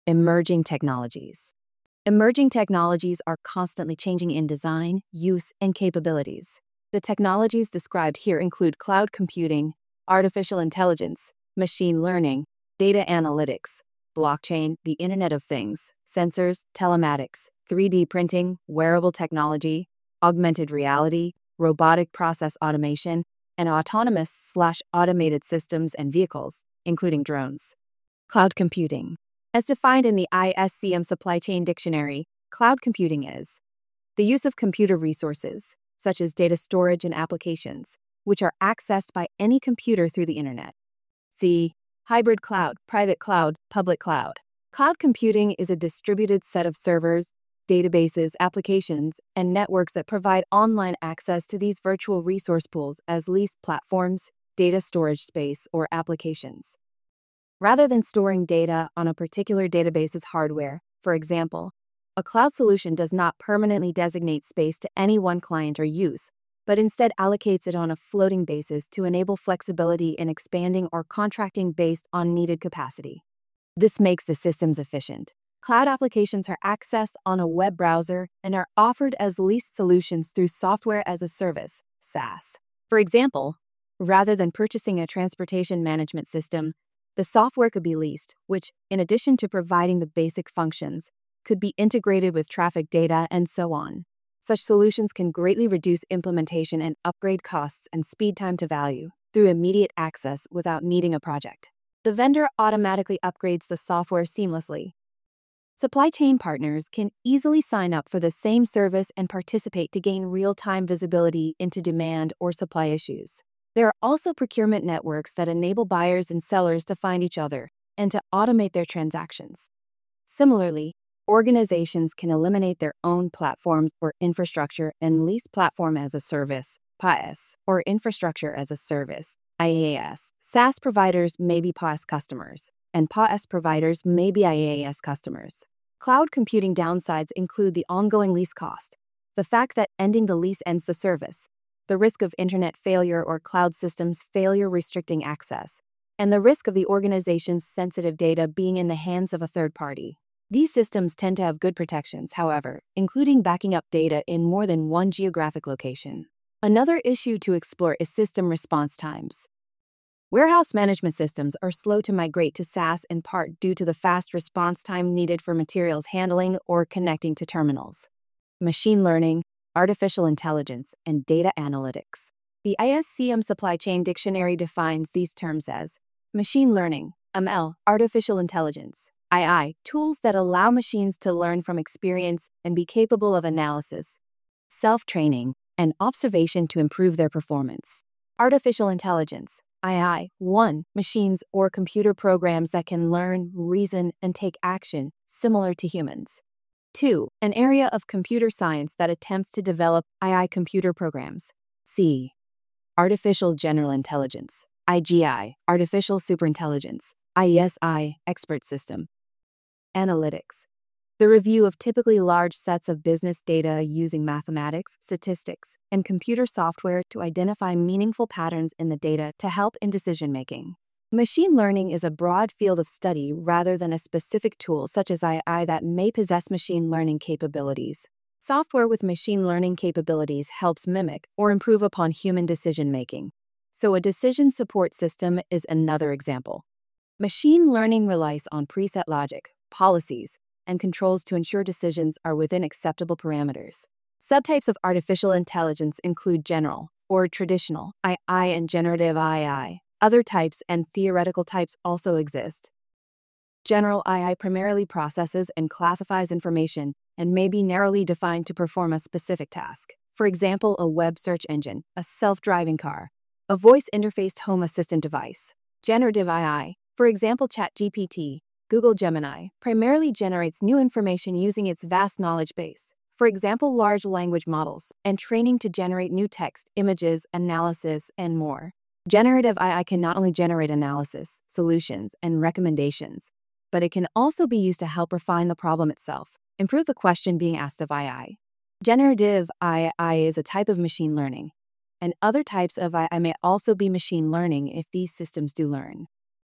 Emerging technologies. Emerging technologies are constantly changing in design, use, and capabilities. The technologies described here include cloud computing, artificial intelligence, machine learning, data analytics, blockchain, the Internet of Things, sensors, telematics, 3D printing, wearable technology, augmented reality, robotic process automation, and autonomous/automated systems and vehicles, including drones. Cloud computing. As defined in the ISCM Supply Chain Dictionary, cloud computing is the use of computer resources, such as data storage and applications, which are accessed by any computer through the internet. See hybrid cloud, private cloud, public cloud. Cloud computing is a distributed set of servers, databases, applications, and networks that provide online access to these virtual resource pools as leased platforms, data storage space, or applications. Rather than storing data on a particular database's hardware, for example, a cloud solution does not permanently designate space to any one client or use, but instead allocates it on a floating basis to enable flexibility in expanding or contracting based on needed capacity. This makes the systems efficient. Cloud applications are accessed on a web browser and are offered as leased solutions through software as a service, SaaS. For example, rather than purchasing a transportation management system, the software could be leased, which, in addition to providing the basic functions, could be integrated with traffic data and so on. Such solutions can greatly reduce implementation and upgrade costs and speed time to value through immediate access without needing a project. The vendor automatically upgrades the software seamlessly. Supply chain partners can easily sign up for the same service and participate to gain real-time visibility into demand or supply issues. There are also procurement networks that enable buyers and sellers to find each other and to automate their transactions. Similarly, organizations can eliminate their own platforms or infrastructure and lease platform as a service, PaaS, or infrastructure as a service, IaaS. SaaS providers may be PaaS customers, and PaaS providers may be IaaS customers. Cloud computing downsides include the ongoing lease cost, the fact that ending the lease ends the service, the risk of internet failure or cloud systems failure restricting access, and the risk of the organization's sensitive data being in the hands of a third party. These systems tend to have good protections, however, including backing up data in more than one geographic location. Another issue to explore is system response times. Warehouse management systems are slow to migrate to SaaS in part due to the fast response time needed for materials handling or connecting to terminals. Machine learning, artificial intelligence, and data analytics. The ISCM Supply Chain Dictionary defines these terms as machine learning, ML, artificial intelligence, II, tools that allow machines to learn from experience and be capable of analysis, self-training, and observation to improve their performance. Artificial intelligence, II, 1, machines or computer programs that can learn, reason, and take action, similar to humans. 2. An area of computer science that attempts to develop AI computer programs. C. Artificial General Intelligence, IGI, Artificial Superintelligence, IESI, Expert System. Analytics. The review of typically large sets of business data using mathematics, statistics, and computer software to identify meaningful patterns in the data to help in decision-making. Machine learning is a broad field of study rather than a specific tool such as AI that may possess machine learning capabilities. Software with machine learning capabilities helps mimic or improve upon human decision-making. So a decision support system is another example. Machine learning relies on preset logic, policies, and controls to ensure decisions are within acceptable parameters. Subtypes of artificial intelligence include general or traditional AI and generative AI. Other types and theoretical types also exist. General AI primarily processes and classifies information and may be narrowly defined to perform a specific task. For example, a web search engine, a self-driving car, a voice-interfaced home assistant device. Generative AI, for example ChatGPT, Google Gemini, primarily generates new information using its vast knowledge base. For example, large language models, and training to generate new text, images, analysis, and more. Generative AI can not only generate analysis, solutions, and recommendations, but it can also be used to help refine the problem itself, improve the question being asked of AI. Generative AI is a type of machine learning, and other types of AI may also be machine learning if these systems do learn.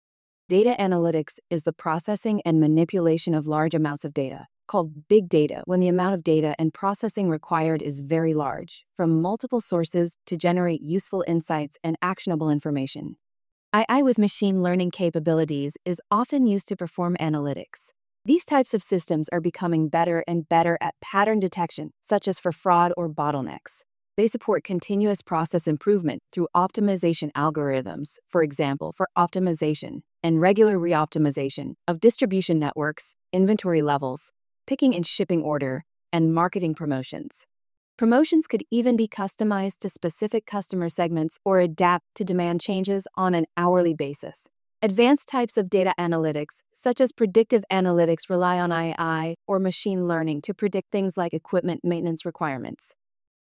Data analytics is the processing and manipulation of large amounts of data, called big data, when the amount of data and processing required is very large, from multiple sources to generate useful insights and actionable information. AI with machine learning capabilities is often used to perform analytics. These types of systems are becoming better and better at pattern detection, such as for fraud or bottlenecks. They support continuous process improvement through optimization algorithms, for example, for optimization and regular reoptimization of distribution networks, inventory levels, picking and shipping order, and marketing promotions. Promotions could even be customized to specific customer segments or adapt to demand changes on an hourly basis. Advanced types of data analytics, such as predictive analytics, rely on AI or machine learning to predict things like equipment maintenance requirements.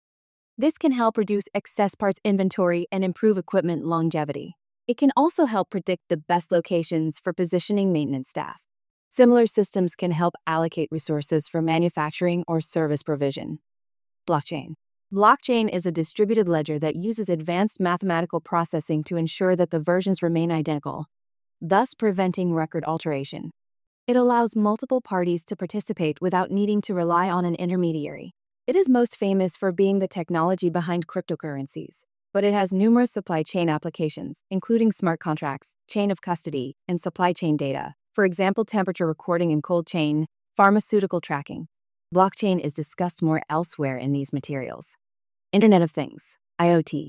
This can help reduce excess parts inventory and improve equipment longevity. It can also help predict the best locations for positioning maintenance staff. Similar systems can help allocate resources for manufacturing or service provision. Blockchain. Blockchain is a distributed ledger that uses advanced mathematical processing to ensure that the versions remain identical, thus preventing record alteration. It allows multiple parties to participate without needing to rely on an intermediary. It is most famous for being the technology behind cryptocurrencies, but it has numerous supply chain applications, including smart contracts, chain of custody, and supply chain data, for example, temperature recording and cold chain, pharmaceutical tracking. Blockchain is discussed more elsewhere in these materials. Internet of Things, IoT.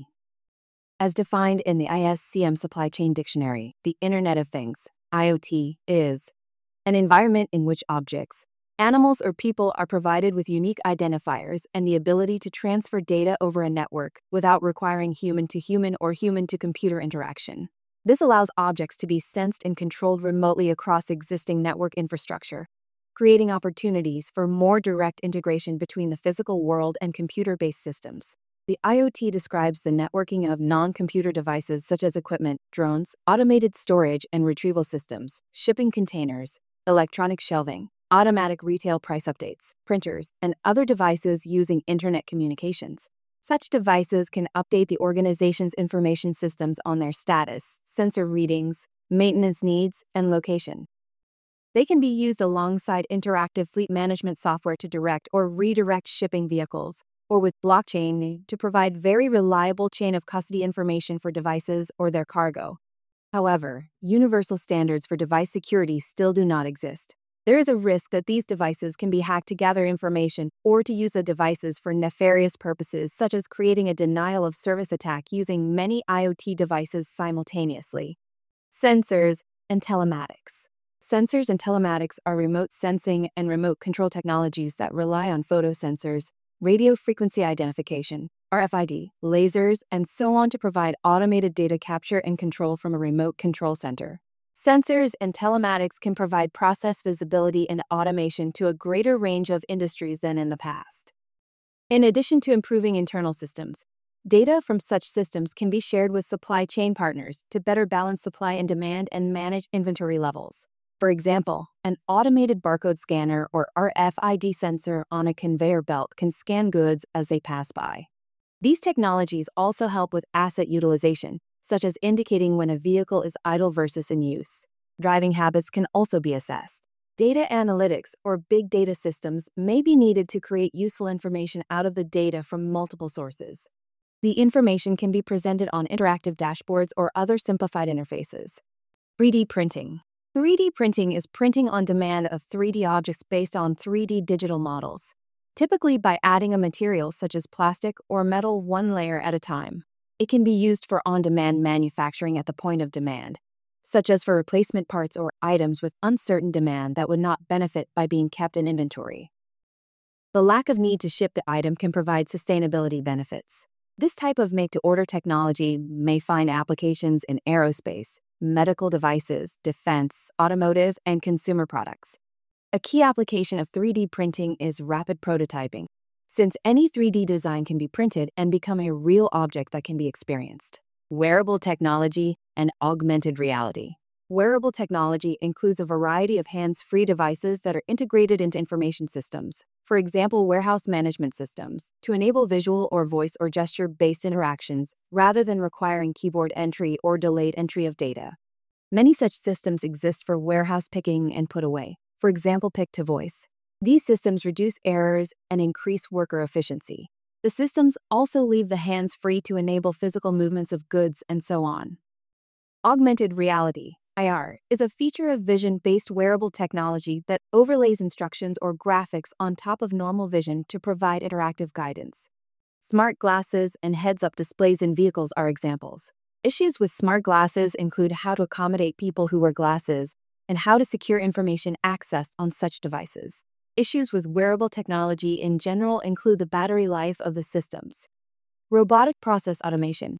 As defined in the ISCM Supply Chain Dictionary, the Internet of Things, IoT, is an environment in which objects, animals, or people are provided with unique identifiers and the ability to transfer data over a network without requiring human-to-human or human-to-computer interaction. This allows objects to be sensed and controlled remotely across existing network infrastructure, creating opportunities for more direct integration between the physical world and computer-based systems. The IoT describes the networking of non-computer devices such as equipment, drones, automated storage and retrieval systems, shipping containers, electronic shelving, automatic retail price updates, printers, and other devices using internet communications. Such devices can update the organization's information systems on their status, sensor readings, maintenance needs, and location. They can be used alongside interactive fleet management software to direct or redirect shipping vehicles, or with blockchain to provide very reliable chain of custody information for devices or their cargo. However, universal standards for device security still do not exist. There is a risk that these devices can be hacked to gather information or to use the devices for nefarious purposes, such as creating a denial of service attack using many IoT devices simultaneously. Sensors and telematics. Sensors and telematics are remote sensing and remote control technologies that rely on photosensors, radio frequency identification, RFID, lasers, and so on to provide automated data capture and control from a remote control center. Sensors and telematics can provide process visibility and automation to a greater range of industries than in the past. In addition to improving internal systems, data from such systems can be shared with supply chain partners to better balance supply and demand and manage inventory levels. For example, an automated barcode scanner or RFID sensor on a conveyor belt can scan goods as they pass by. These technologies also help with asset utilization, such as indicating when a vehicle is idle versus in use. Driving habits can also be assessed. Data analytics or big data systems may be needed to create useful information out of the data from multiple sources. The information can be presented on interactive dashboards or other simplified interfaces. 3D printing. 3D printing is printing on demand of 3D objects based on 3D digital models, typically by adding a material such as plastic or metal one layer at a time. It can be used for on-demand manufacturing at the point of demand, such as for replacement parts or items with uncertain demand that would not benefit by being kept in inventory. The lack of need to ship the item can provide sustainability benefits. This type of make-to-order technology may find applications in aerospace, medical devices, defense, automotive, and consumer products. A key application of 3D printing is rapid prototyping, since any 3D design can be printed and become a real object that can be experienced. Wearable technology and augmented reality. Wearable technology includes a variety of hands-free devices that are integrated into information systems, for example, warehouse management systems, to enable visual or voice or gesture-based interactions rather than requiring keyboard entry or delayed entry of data. Many such systems exist for warehouse picking and put away, for example, pick to voice. These systems reduce errors and increase worker efficiency. The systems also leave the hands free to enable physical movements of goods and so on. Augmented reality, AR, is a feature of vision-based wearable technology that overlays instructions or graphics on top of normal vision to provide interactive guidance. Smart glasses and heads-up displays in vehicles are examples. Issues with smart glasses include how to accommodate people who wear glasses and how to secure information accessed on such devices. Issues with wearable technology in general include the battery life of the systems. Robotic process automation.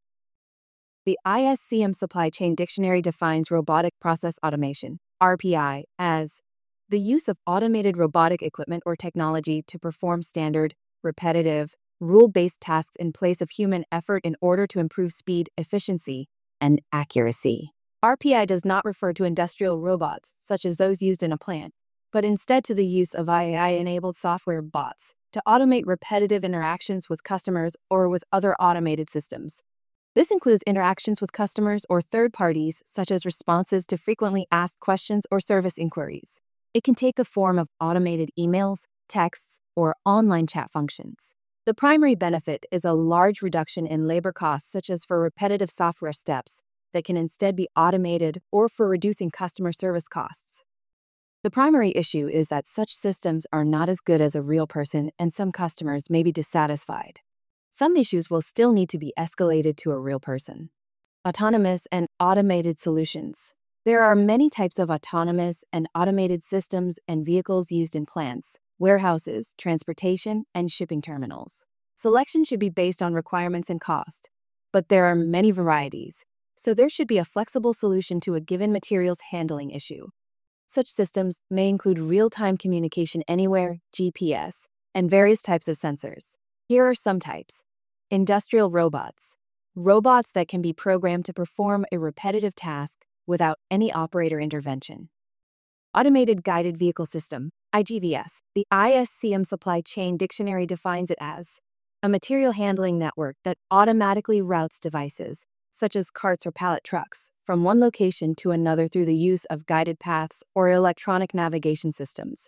The ISCM Supply Chain Dictionary defines robotic process automation, RPI, as the use of automated robotic equipment or technology to perform standard, repetitive, rule-based tasks in place of human effort in order to improve speed, efficiency, and accuracy. RPI does not refer to industrial robots, such as those used in a plant, but instead to the use of AI-enabled software bots to automate repetitive interactions with customers or with other automated systems. This includes interactions with customers or third parties, such as responses to frequently asked questions or service inquiries. It can take the form of automated emails, texts, or online chat functions. The primary benefit is a large reduction in labor costs, such as for repetitive software steps that can instead be automated or for reducing customer service costs. The primary issue is that such systems are not as good as a real person, and some customers may be dissatisfied. Some issues will still need to be escalated to a real person. Autonomous and automated solutions. There are many types of autonomous and automated systems and vehicles used in plants, warehouses, transportation, and shipping terminals. Selection should be based on requirements and cost, but there are many varieties, so there should be a flexible solution to a given materials handling issue. Such systems may include real-time communication anywhere, GPS, and various types of sensors. Here are some types. Industrial robots. Robots that can be programmed to perform a repetitive task without any operator intervention. Automated Guided Vehicle System, IGVS. The ISCM Supply Chain Dictionary defines it as a material handling network that automatically routes devices, such as carts or pallet trucks, from one location to another through the use of guided paths or electronic navigation systems.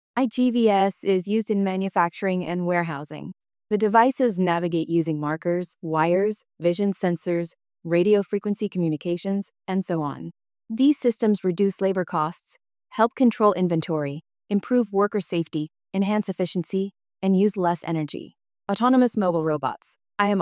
IGVS is used in manufacturing and warehousing. The devices navigate using markers, wires, vision sensors, radio frequency communications, and so on. These systems reduce labor costs, help control inventory, improve worker safety, enhance efficiency, and use less energy. Autonomous mobile robots,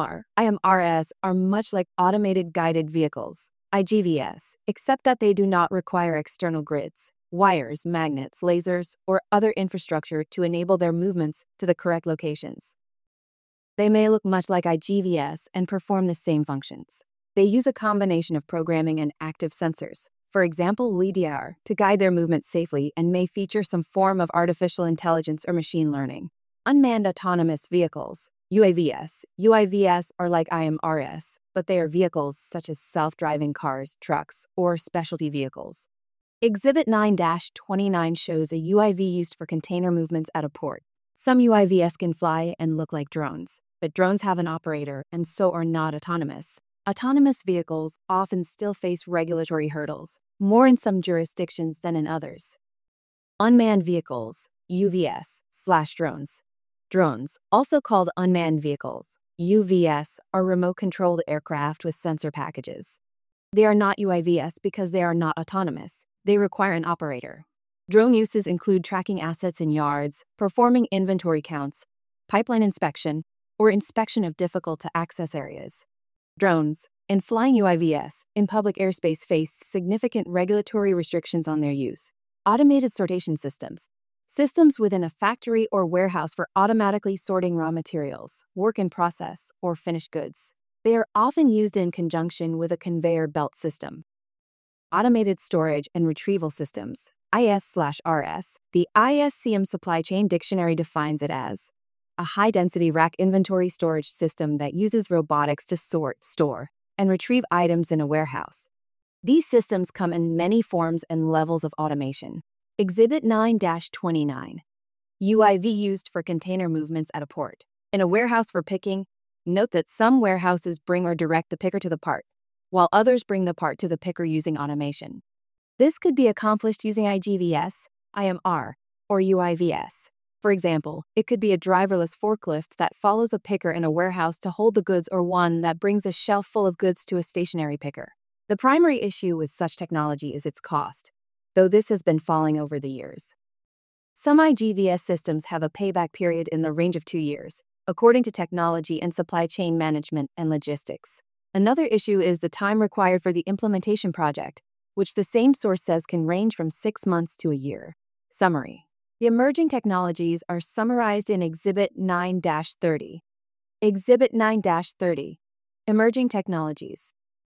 IMRs, are much like automated guided vehicles, IGVS, except that they do not require external grids, wires, magnets, lasers, or other infrastructure to enable their movements to the correct locations. They may look much like IGVS and perform the same functions. They use a combination of programming and active sensors, for example LiDAR, to guide their movements safely and may feature some form of artificial intelligence or machine learning. Unmanned autonomous vehicles, UAVs. UAVs are like IMRs, but they are vehicles such as self-driving cars, trucks, or specialty vehicles. Exhibit 9-29 shows a UAV used for container movements at a port. Some UAVs can fly and look like drones, but drones have an operator and so are not autonomous. Autonomous vehicles often still face regulatory hurdles, more in some jurisdictions than in others. Unmanned vehicles, UVS/drones. Drones, also called unmanned vehicles, UVS, are remote-controlled aircraft with sensor packages. They are not UAVs because they are not autonomous. They require an operator. Drone uses include tracking assets in yards, performing inventory counts, pipeline inspection, or inspection of difficult-to-access areas. Drones and flying UAVs in public airspace face significant regulatory restrictions on their use. Automated sortation systems. Systems within a factory or warehouse for automatically sorting raw materials, work in process, or finished goods. They are often used in conjunction with a conveyor belt system. Automated storage and retrieval systems, IS/RS. The ISCM Supply Chain Dictionary defines it as a high-density rack inventory storage system that uses robotics to sort, store, and retrieve items in a warehouse. These systems come in many forms and levels of automation. Exhibit 9-29. UIV used for container movements at a port. In a warehouse for picking, note that some warehouses bring or direct the picker to the part, while others bring the part to the picker using automation. This could be accomplished using IGVS, IMR, or UIVS. For example, it could be a driverless forklift that follows a picker in a warehouse to hold the goods, or one that brings a shelf full of goods to a stationary picker. The primary issue with such technology is its cost, though this has been falling over the years. Some IGVS systems have a payback period in the range of 2 years, according to Technology and Supply Chain Management and Logistics. Another issue is the time required for the implementation project, which the same source says can range from 6 months to a year. Summary. The emerging technologies are summarized in Exhibit 9-30. Exhibit 9-30. Emerging technologies.